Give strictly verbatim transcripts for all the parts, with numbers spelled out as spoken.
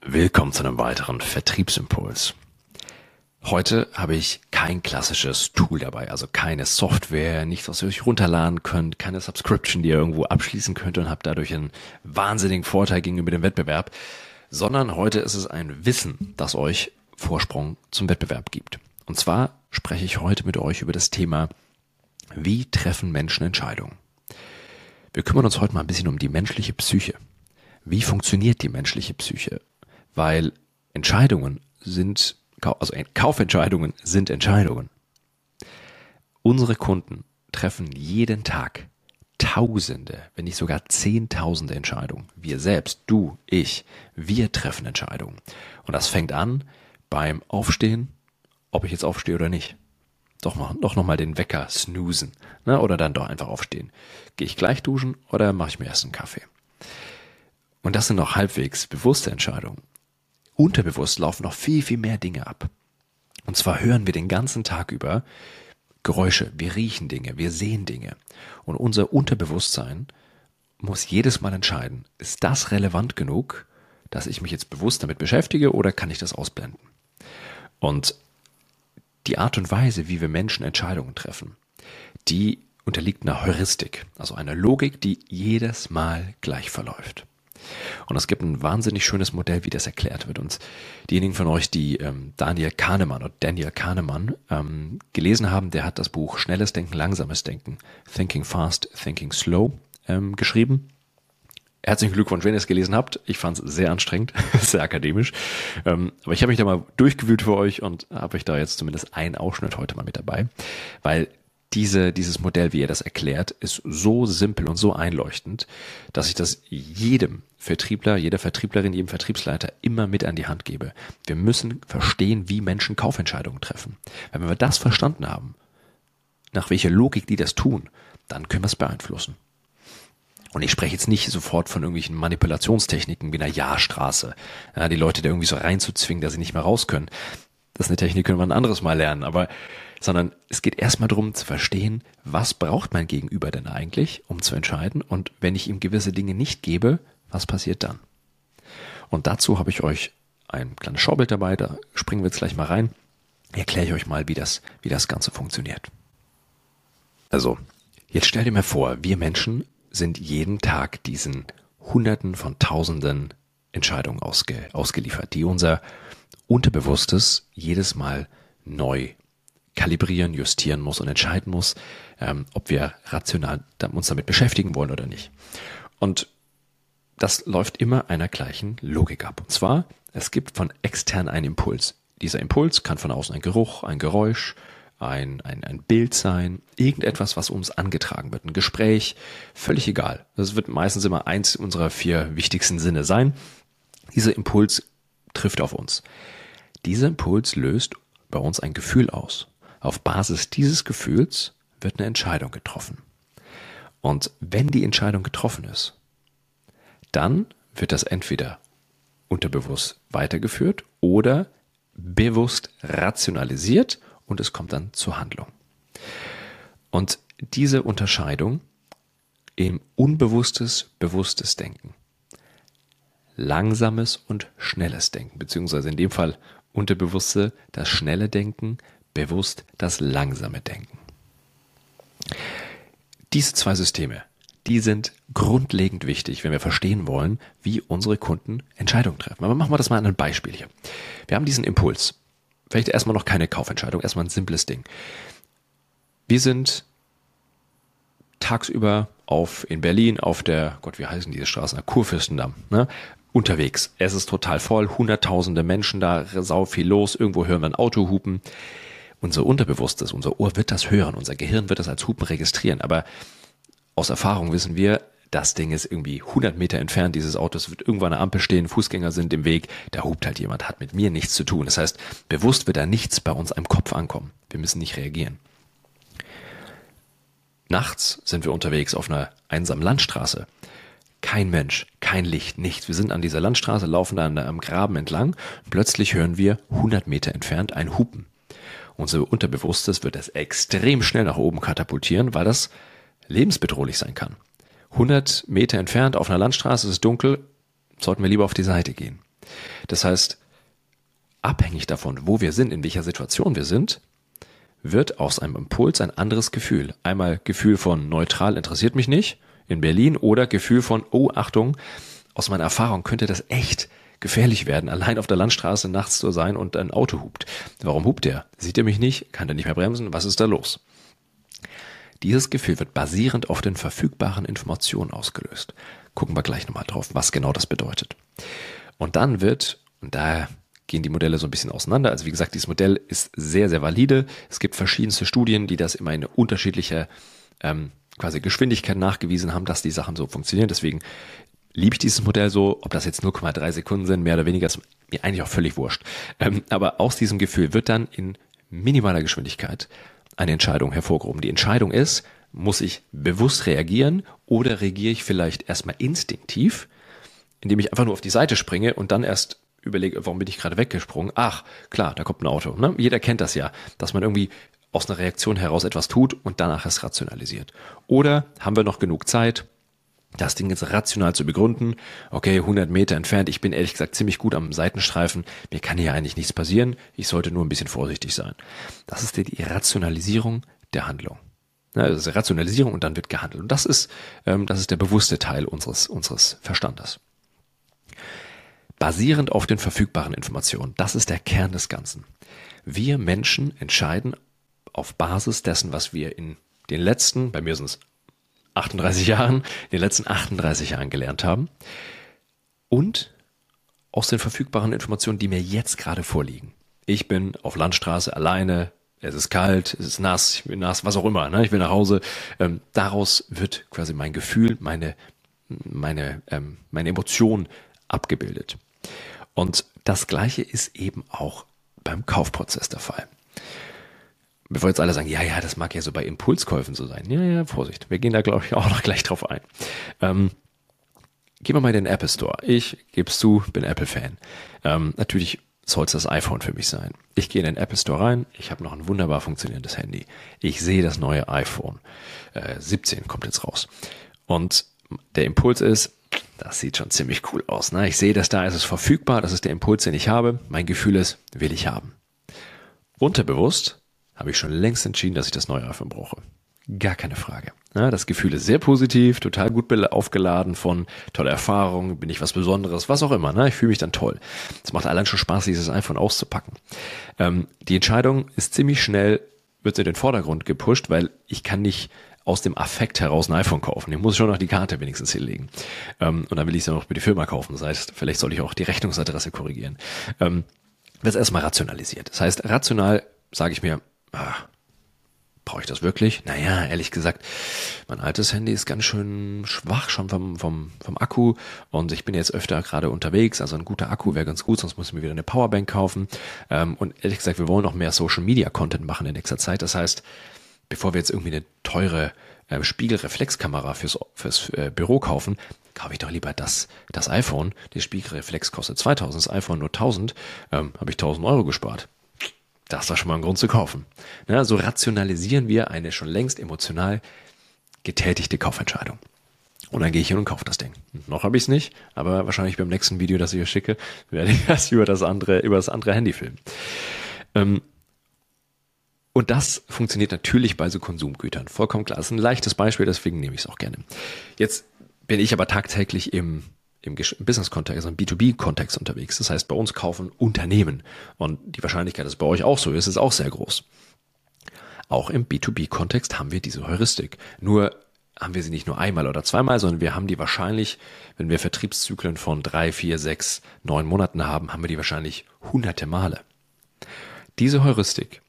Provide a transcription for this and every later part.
Willkommen zu einem weiteren Vertriebsimpuls. Heute habe ich kein klassisches Tool dabei, also keine Software, nichts, was ihr euch runterladen könnt, keine Subscription, die ihr irgendwo abschließen könnt und habt dadurch einen wahnsinnigen Vorteil gegenüber dem Wettbewerb, sondern heute ist es ein Wissen, das euch Vorsprung zum Wettbewerb gibt. Und zwar spreche ich heute mit euch über das Thema, wie treffen Menschen Entscheidungen? Wir kümmern uns heute mal ein bisschen um die menschliche Psyche. Wie funktioniert die menschliche Psyche? Weil Entscheidungen sind, also Kaufentscheidungen sind Entscheidungen. Unsere Kunden treffen jeden Tag Tausende, wenn nicht sogar Zehntausende Entscheidungen. Wir selbst, du, ich, wir treffen Entscheidungen. Und das fängt an beim Aufstehen, ob ich jetzt aufstehe oder nicht. Doch noch, doch noch mal den Wecker snoosen, ne? Oder dann doch einfach aufstehen. Gehe ich gleich duschen oder mache ich mir erst einen Kaffee? Und das sind noch halbwegs bewusste Entscheidungen. Unterbewusst laufen noch viel, viel mehr Dinge ab. Und zwar hören wir den ganzen Tag über Geräusche, wir riechen Dinge, wir sehen Dinge. Und unser Unterbewusstsein muss jedes Mal entscheiden, ist das relevant genug, dass ich mich jetzt bewusst damit beschäftige oder kann ich das ausblenden? Und die Art und Weise, wie wir Menschen Entscheidungen treffen, die unterliegt einer Heuristik, also einer Logik, die jedes Mal gleich verläuft. Und es gibt ein wahnsinnig schönes Modell, wie das erklärt wird. Und diejenigen von euch, die ähm, Daniel Kahnemann oder Daniel Kahnemann ähm, gelesen haben, der hat das Buch Schnelles Denken, Langsames Denken, Thinking Fast, Thinking Slow ähm, geschrieben. Herzlichen Glückwunsch, wenn ihr es gelesen habt. Ich fand es sehr anstrengend, sehr akademisch. Ähm, aber ich habe mich da mal durchgewühlt für euch und habe euch da jetzt zumindest einen Ausschnitt heute mal mit dabei. Weil diese, dieses Modell, wie er das erklärt, ist so simpel und so einleuchtend, dass ich das jedem Vertriebler, jeder Vertrieblerin, jedem Vertriebsleiter immer mit an die Hand gebe. Wir müssen verstehen, wie Menschen Kaufentscheidungen treffen. Weil wenn wir das verstanden haben, nach welcher Logik die das tun, dann können wir es beeinflussen. Und ich spreche jetzt nicht sofort von irgendwelchen Manipulationstechniken wie einer Ja-Straße, ja, die Leute da irgendwie so reinzuzwingen, dass sie nicht mehr raus können. Das ist eine Technik, können wir ein anderes Mal lernen, aber sondern es geht erstmal darum zu verstehen, was braucht mein Gegenüber denn eigentlich, um zu entscheiden, und wenn ich ihm gewisse Dinge nicht gebe, was passiert dann? Und dazu habe ich euch ein kleines Schaubild dabei, da springen wir jetzt gleich mal rein, erkläre ich euch mal, wie das, wie das Ganze funktioniert. Also, jetzt stell dir mal vor, wir Menschen sind jeden Tag diesen Hunderten von Tausenden Entscheidungen ausge, ausgeliefert, die unser Unterbewusstes jedes Mal neu kalibrieren, justieren muss und entscheiden muss, ähm, ob wir rational uns damit beschäftigen wollen oder nicht. Und das läuft immer einer gleichen Logik ab. Und zwar, es gibt von extern einen Impuls. Dieser Impuls kann von außen ein Geruch, ein Geräusch, ein, ein, ein Bild sein, irgendetwas, was uns angetragen wird, ein Gespräch, völlig egal. Das wird meistens immer eins unserer vier wichtigsten Sinne sein. Dieser Impuls trifft auf uns. Dieser Impuls löst bei uns ein Gefühl aus. Auf Basis dieses Gefühls wird eine Entscheidung getroffen. Und wenn die Entscheidung getroffen ist, dann wird das entweder unterbewusst weitergeführt oder bewusst rationalisiert und es kommt dann zur Handlung. Und diese Unterscheidung im unbewusstes, bewusstes Denken, langsames und schnelles Denken, beziehungsweise in dem Fall unterbewusste, das schnelle Denken, bewusst das langsame Denken. Diese zwei Systeme, die sind grundlegend wichtig, wenn wir verstehen wollen, wie unsere Kunden Entscheidungen treffen. Aber machen wir das mal an einem Beispiel hier. Wir haben diesen Impuls. Vielleicht erstmal noch keine Kaufentscheidung, erstmal ein simples Ding. Wir sind tagsüber auf in Berlin auf der, Gott, wie heißen diese Straßen, Kurfürstendamm, ne? Unterwegs. Es ist total voll, hunderttausende Menschen da, sau viel los, irgendwo hören wir ein Auto hupen. Unser Unterbewusstes, unser Ohr wird das hören, unser Gehirn wird das als Hupen registrieren, aber aus Erfahrung wissen wir, das Ding ist irgendwie hundert Meter entfernt, dieses Auto, es wird irgendwo an der Ampel stehen, Fußgänger sind im Weg, da hupt halt jemand, hat mit mir nichts zu tun. Das heißt, bewusst wird da nichts bei uns am Kopf ankommen. Wir müssen nicht reagieren. Nachts sind wir unterwegs auf einer einsamen Landstraße. Kein Mensch, kein Licht, nichts. Wir sind an dieser Landstraße, laufen da am Graben entlang. Plötzlich hören wir hundert Meter entfernt ein Hupen. Unser Unterbewusstes wird das extrem schnell nach oben katapultieren, weil das lebensbedrohlich sein kann. hundert Meter entfernt auf einer Landstraße, es ist dunkel, sollten wir lieber auf die Seite gehen. Das heißt, abhängig davon, wo wir sind, in welcher Situation wir sind, wird aus einem Impuls ein anderes Gefühl. Einmal Gefühl von neutral, interessiert mich nicht, in Berlin, oder Gefühl von, oh, Achtung, aus meiner Erfahrung könnte das echt gefährlich werden, allein auf der Landstraße nachts zu sein und ein Auto hupt. Warum hupt der? Sieht er mich nicht? Kann der nicht mehr bremsen? Was ist da los? Dieses Gefühl wird basierend auf den verfügbaren Informationen ausgelöst. Gucken wir gleich nochmal drauf, was genau das bedeutet. Und dann wird, und da gehen die Modelle so ein bisschen auseinander, also wie gesagt, dieses Modell ist sehr, sehr valide. Es gibt verschiedenste Studien, die das immer in unterschiedlicher ähm, quasi Geschwindigkeit nachgewiesen haben, dass die Sachen so funktionieren. Deswegen liebe ich dieses Modell so, ob das jetzt null Komma drei Sekunden sind, mehr oder weniger, ist mir eigentlich auch völlig wurscht. Ähm, aber aus diesem Gefühl wird dann in minimaler Geschwindigkeit eine Entscheidung hervorgehoben. Die Entscheidung ist, muss ich bewusst reagieren oder reagiere ich vielleicht erstmal instinktiv, indem ich einfach nur auf die Seite springe und dann erst überlege, warum bin ich gerade weggesprungen? Ach, klar, da kommt ein Auto. Ne? Jeder kennt das ja, dass man irgendwie aus einer Reaktion heraus etwas tut und danach es rationalisiert. Oder haben wir noch genug Zeit, das Ding jetzt rational zu begründen? Okay, hundert Meter entfernt, ich bin ehrlich gesagt ziemlich gut am Seitenstreifen, mir kann hier eigentlich nichts passieren, ich sollte nur ein bisschen vorsichtig sein. Das ist die Rationalisierung der Handlung. Ja, das ist Rationalisierung und dann wird gehandelt. Und das ist, ähm, das ist der bewusste Teil unseres, unseres Verstandes. Basierend auf den verfügbaren Informationen, das ist der Kern des Ganzen. Wir Menschen entscheiden auf Basis dessen, was wir in den letzten, bei mir sind es achtunddreißig Jahren, in den letzten achtunddreißig Jahren gelernt haben und aus den verfügbaren Informationen, die mir jetzt gerade vorliegen. Ich bin auf Landstraße alleine, es ist kalt, es ist nass, ich bin nass, was auch immer, ne? Ich will nach Hause. Ähm, daraus wird quasi mein Gefühl, meine, meine, ähm, meine Emotion abgebildet. Und das Gleiche ist eben auch beim Kaufprozess der Fall. Bevor jetzt alle sagen, ja, ja, das mag ja so bei Impulskäufen so sein. Ja, ja, Vorsicht. Wir gehen da, glaube ich, auch noch gleich drauf ein. Ähm, gehen wir mal in den Apple Store. Ich gebe es zu, bin Apple-Fan. Ähm, natürlich soll es das iPhone für mich sein. Ich gehe in den Apple Store rein. Ich habe noch ein wunderbar funktionierendes Handy. Ich sehe das neue iPhone. Äh, siebzehn kommt jetzt raus. Und der Impuls ist, das sieht schon ziemlich cool aus. Ne? Ich sehe das da, ist es verfügbar. Das ist der Impuls, den ich habe. Mein Gefühl ist, will ich haben. Unterbewusst habe ich schon längst entschieden, dass ich das neue iPhone brauche. Gar keine Frage. Ja, das Gefühl ist sehr positiv, total gut aufgeladen von toller Erfahrung, bin ich was Besonderes, was auch immer. Ne? Ich fühle mich dann toll. Es macht allein schon Spaß, dieses iPhone auszupacken. Ähm, die Entscheidung ist ziemlich schnell, wird in den Vordergrund gepusht, weil ich kann nicht aus dem Affekt heraus ein iPhone kaufen. Ich muss schon noch die Karte wenigstens hinlegen. Ähm, und dann will ich es dann noch für die Firma kaufen. Das heißt, vielleicht soll ich auch die Rechnungsadresse korrigieren. Ähm, wird erstmal rationalisiert. Das heißt, rational sage ich mir, ah, brauche ich das wirklich? Naja, ehrlich gesagt, mein altes Handy ist ganz schön schwach schon vom, vom, vom Akku und ich bin jetzt öfter gerade unterwegs, also ein guter Akku wäre ganz gut, sonst muss ich mir wieder eine Powerbank kaufen. Ähm, und ehrlich gesagt, wir wollen noch mehr Social Media Content machen in nächster Zeit. Das heißt, bevor wir jetzt irgendwie eine teure äh, Spiegelreflexkamera fürs, fürs äh, Büro kaufen, kaufe ich doch lieber das, das iPhone. Die Spiegelreflex kostet zweitausend, das iPhone nur tausend, ähm, habe ich tausend Euro gespart. Das ist doch schon mal ein Grund zu kaufen. Ja, so rationalisieren wir eine schon längst emotional getätigte Kaufentscheidung. Und dann gehe ich hin und kaufe das Ding. Noch habe ich es nicht, aber wahrscheinlich beim nächsten Video, das ich euch schicke, werde ich das über das andere, über das andere Handy filmen. Ähm, und das funktioniert natürlich bei so Konsumgütern. Vollkommen klar. Das ist ein leichtes Beispiel, deswegen nehme ich es auch gerne. Jetzt bin ich aber tagtäglich im im Business-Kontext, also im B zwei B-Kontext unterwegs. Das heißt, bei uns kaufen Unternehmen. Und die Wahrscheinlichkeit, dass es bei euch auch so ist, ist auch sehr groß. Auch im B zwei B-Kontext haben wir diese Heuristik. Nur haben wir sie nicht nur einmal oder zweimal, sondern wir haben die wahrscheinlich, wenn wir Vertriebszyklen von drei, vier, sechs, neun Monaten haben, haben wir die wahrscheinlich hunderte Male. Diese Heuristik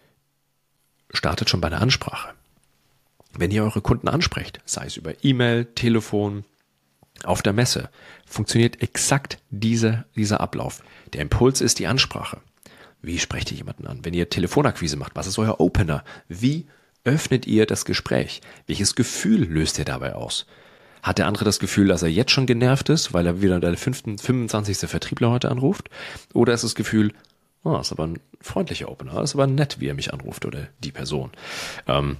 startet schon bei der Ansprache. Wenn ihr eure Kunden ansprecht, sei es über E-Mail, Telefon, auf der Messe, funktioniert exakt dieser, dieser Ablauf. Der Impuls ist die Ansprache. Wie sprecht ihr jemanden an? Wenn ihr Telefonakquise macht, was ist euer Opener? Wie öffnet ihr das Gespräch? Welches Gefühl löst ihr dabei aus? Hat der andere das Gefühl, dass er jetzt schon genervt ist, weil er wieder der fünfundzwanzigste Vertriebler heute anruft? Oder ist das Gefühl, oh, das ist aber ein freundlicher Opener, das ist aber nett, wie er mich anruft oder die Person. Ähm,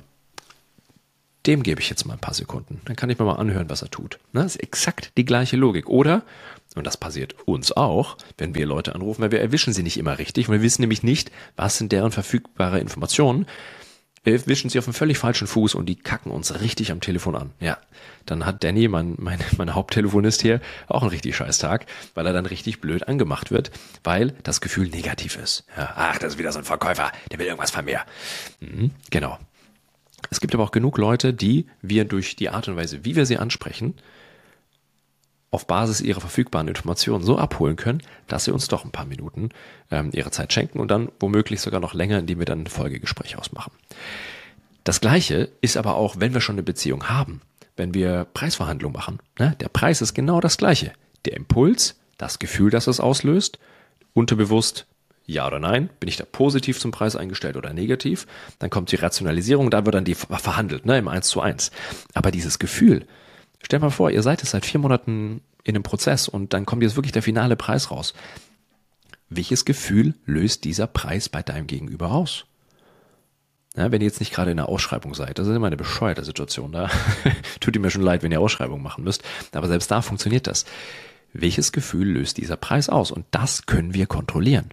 Dem gebe ich jetzt mal ein paar Sekunden. Dann kann ich mir mal anhören, was er tut. Das ist exakt die gleiche Logik. Oder Und das passiert uns auch, wenn wir Leute anrufen, weil wir erwischen sie nicht immer richtig. Und wir wissen nämlich nicht, was sind deren verfügbare Informationen. Wir erwischen sie auf einem völlig falschen Fuß und die kacken uns richtig am Telefon an. Ja, dann hat Danny, mein, mein, mein Haupttelefonist hier, auch einen richtig scheiß Tag, weil er dann richtig blöd angemacht wird, weil das Gefühl negativ ist. Ja, ach, das ist wieder so ein Verkäufer, der will irgendwas von mir. Mhm, genau. Es gibt aber auch genug Leute, die wir durch die Art und Weise, wie wir sie ansprechen, auf Basis ihrer verfügbaren Informationen so abholen können, dass sie uns doch ein paar Minuten ähm, ihre Zeit schenken und dann womöglich sogar noch länger, indem wir dann ein Folgegespräch ausmachen. Das Gleiche ist aber auch, wenn wir schon eine Beziehung haben, wenn wir Preisverhandlungen machen. Ne? Der Preis ist genau das Gleiche. Der Impuls, das Gefühl, das es auslöst, unterbewusst ja oder nein, bin ich da positiv zum Preis eingestellt oder negativ, dann kommt die Rationalisierung, da wird dann die verhandelt, ne, im eins zu eins. Aber dieses Gefühl, stell mal vor, ihr seid jetzt seit vier Monaten in einem Prozess und dann kommt jetzt wirklich der finale Preis raus. Welches Gefühl löst dieser Preis bei deinem Gegenüber aus? Ja, wenn ihr jetzt nicht gerade in einer Ausschreibung seid, das ist immer eine bescheuerte Situation. Da tut ihr mir schon leid, wenn ihr Ausschreibung machen müsst. Aber selbst da funktioniert das. Welches Gefühl löst dieser Preis aus? Und das können wir kontrollieren.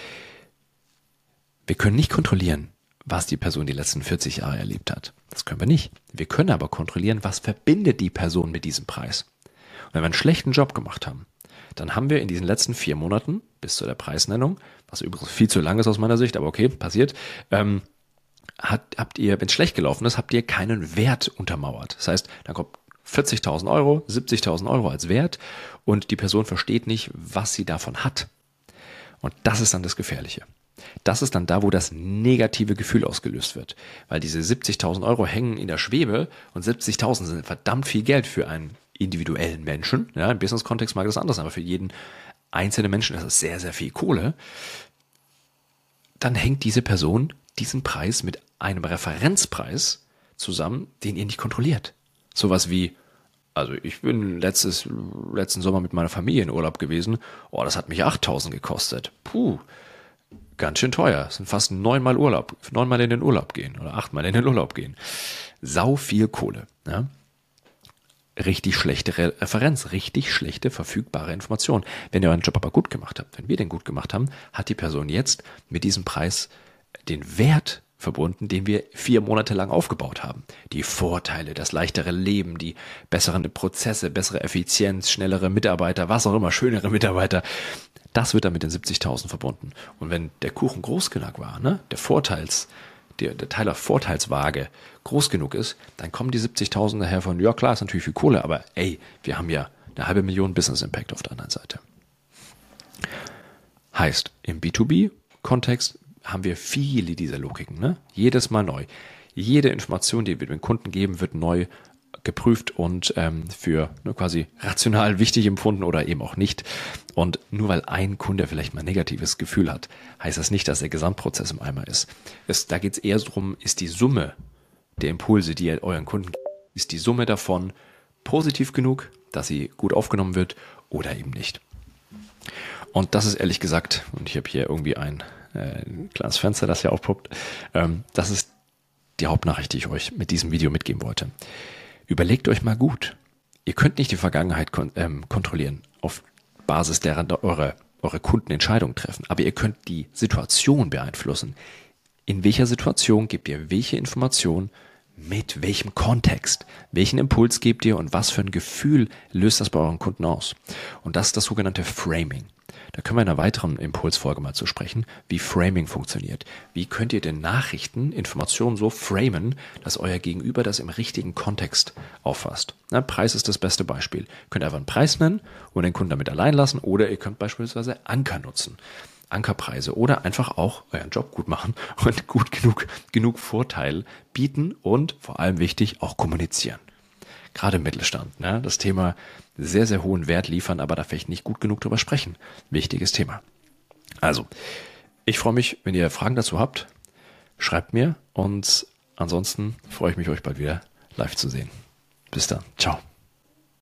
Wir können nicht kontrollieren, was die Person die letzten vierzig Jahre erlebt hat. Das können wir nicht. Wir können aber kontrollieren, was verbindet die Person mit diesem Preis. Und wenn wir einen schlechten Job gemacht haben, dann haben wir in diesen letzten vier Monaten bis zu der Preisnennung, was übrigens viel zu lang ist aus meiner Sicht, aber okay, passiert, ähm, hat, habt ihr, wenn es schlecht gelaufen ist, habt ihr keinen Wert untermauert. Das heißt, dann kommt vierzigtausend Euro, siebzigtausend Euro als Wert und die Person versteht nicht, was sie davon hat. Und das ist dann das Gefährliche. Das ist dann da, wo das negative Gefühl ausgelöst wird. Weil diese siebzigtausend Euro hängen in der Schwebe und siebzigtausend sind verdammt viel Geld für einen individuellen Menschen. Ja, im Business-Kontext mag das anders sein, aber für jeden einzelnen Menschen ist das sehr, sehr viel Kohle. Dann hängt diese Person diesen Preis mit einem Referenzpreis zusammen, den ihr nicht kontrolliert. Sowas wie, also ich bin letztes, letzten Sommer mit meiner Familie in Urlaub gewesen. Oh, das hat mich achttausend gekostet. Puh. Ganz schön teuer. Das sind fast neunmal Urlaub, neunmal in den Urlaub gehen oder achtmal in den Urlaub gehen. Sau viel Kohle. Ja? Richtig schlechte Referenz, richtig schlechte verfügbare Information. Wenn ihr euren Job aber gut gemacht habt, wenn wir den gut gemacht haben, hat die Person jetzt mit diesem Preis den Wert verbunden, den wir vier Monate lang aufgebaut haben. Die Vorteile, das leichtere Leben, die besseren Prozesse, bessere Effizienz, schnellere Mitarbeiter, was auch immer, schönere Mitarbeiter. Das wird dann mit den siebzigtausend verbunden. Und wenn der Kuchen groß genug war, ne, der Vorteils, der, der Teiler Vorteilswaage groß genug ist, dann kommen die siebzigtausend daher von, ja klar, ist natürlich viel Kohle, aber ey, wir haben ja eine halbe Million Business Impact auf der anderen Seite. Heißt, im B zwei B-Kontext haben wir viele dieser Logiken, ne? Jedes Mal neu. Jede Information, die wir dem Kunden geben, wird neu geprüft und ähm, für ne, quasi rational wichtig empfunden oder eben auch nicht. Und nur weil ein Kunde vielleicht mal ein negatives Gefühl hat, heißt das nicht, dass der Gesamtprozess im Eimer ist. Es, da geht es eher darum, ist die Summe der Impulse, die ihr euren Kunden gibt, ist die Summe davon positiv genug, dass sie gut aufgenommen wird oder eben nicht. Und das ist ehrlich gesagt, und ich habe hier irgendwie ein, äh, ein kleines Fenster, das hier aufpoppt, ähm, das ist die Hauptnachricht, die ich euch mit diesem Video mitgeben wollte. Überlegt euch mal gut. Ihr könnt nicht die Vergangenheit kon- ähm, kontrollieren, auf Basis derer eure, eure Kunden Entscheidungen treffen, aber ihr könnt die Situation beeinflussen. In welcher Situation gebt ihr welche Information, mit welchem Kontext, welchen Impuls gebt ihr und was für ein Gefühl löst das bei euren Kunden aus? Und das ist das sogenannte Framing. Da können wir in einer weiteren Impulsfolge mal zu sprechen, wie Framing funktioniert. Wie könnt ihr denn Nachrichten, Informationen so framen, dass euer Gegenüber das im richtigen Kontext auffasst? Na, Preis ist das beste Beispiel. Ihr könnt einfach einen Preis nennen und den Kunden damit allein lassen oder ihr könnt beispielsweise Anker nutzen. Ankerpreise oder einfach auch euren Job gut machen und gut genug, genug Vorteil bieten und vor allem wichtig, auch kommunizieren. Gerade im Mittelstand, ne? Das Thema sehr, sehr hohen Wert liefern, aber da vielleicht nicht gut genug drüber sprechen. Wichtiges Thema. Also, ich freue mich, wenn ihr Fragen dazu habt, schreibt mir und ansonsten freue ich mich, euch bald wieder live zu sehen. Bis dann. Ciao.